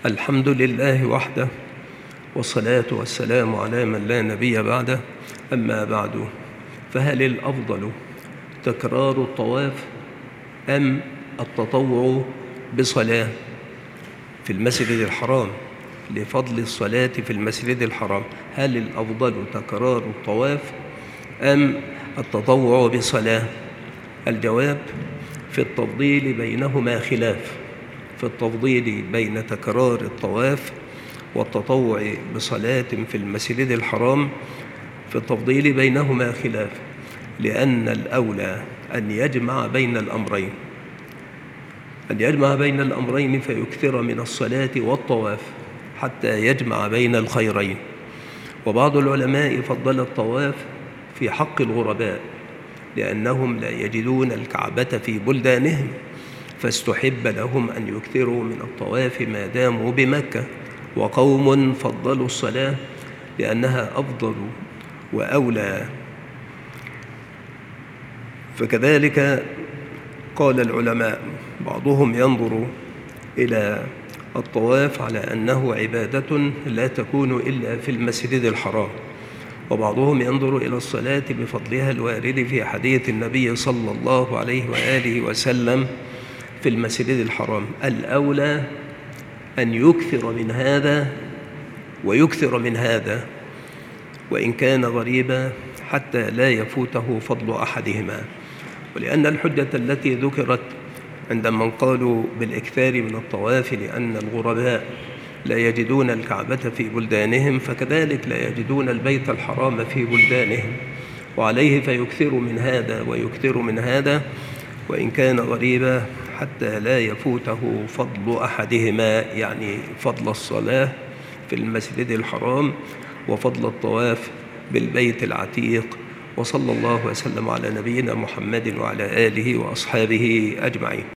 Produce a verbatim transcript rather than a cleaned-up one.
الحمد لله وحده، والصلاة والسلام على من لا نبي بعده. أما بعد، فهل الأفضل تكرار الطواف أم التطوع بصلاة في المسجد الحرام لفضل الصلاة في المسجد الحرام؟ هل الأفضل تكرار الطواف أم التطوع بصلاة؟ الجواب: في التفضيل بينهما خلاف. في التفضيل بين تكرار الطواف والتطوع بصلاة في المسجد الحرام، في التفضيل بينهما خلاف، لأن الأولى أن يجمع بين الأمرين أن يجمع بين الأمرين فيكثر من الصلاة والطواف حتى يجمع بين الخيرين. وبعض العلماء فضل الطواف في حق الغرباء لأنهم لا يجدون الكعبة في بلدانهم، فاستحب لهم أن يكثروا من الطواف ما داموا بمكة. وقوم فضلوا الصلاة لأنها أفضل وأولى. فكذلك قال العلماء، بعضهم ينظر إلى الطواف على أنه عبادة لا تكون إلا في المسجد الحرام، وبعضهم ينظر إلى الصلاة بفضلها الوارد في حديث النبي صلى الله عليه وآله وسلم في المسجد الحرام. الأولى أن يكثر من هذا ويكثر من هذا وإن كان غريبا حتى لا يفوته فضل أحدهما. ولأن الحجة التي ذكرت عند من قالوا بالإكثار من الطواف لأن الغرباء لا يجدون الكعبة في بلدانهم، فكذلك لا يجدون البيت الحرام في بلدانهم، وعليه فيكثر من هذا ويكثر من هذا وإن كان غريبا حتى لا يفوته فضل أحدهما، يعني فضل الصلاة في المسجد الحرام وفضل الطواف بالبيت العتيق. وصلى الله وسلم على نبينا محمد وعلى آله وأصحابه أجمعين.